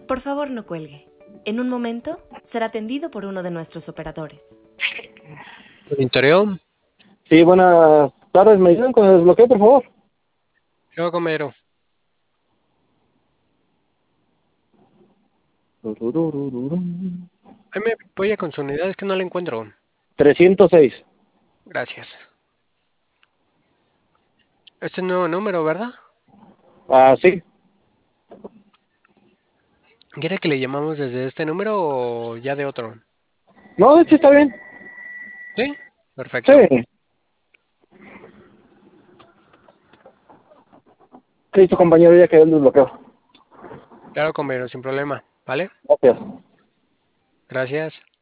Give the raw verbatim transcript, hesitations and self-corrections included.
Por favor, no cuelgue. En un momento será atendido por uno de nuestros operadores. Interior, Sí, buenas tardes. ¿Me ayudan con el desbloqueo, por favor? yo comero. Ahí me apoya con su unidad, es que no la encuentro. trescientos seis. Gracias. Este es un nuevo número, ¿verdad? Ah, sí. ¿Quiere que le llamamos desde este número o ya de otro? No, de hecho está bien. Sí, perfecto. Sí. Listo, compañero, ya quedó el desbloqueo. Claro, comero, sin problema. ¿Vale? Gracias. Gracias.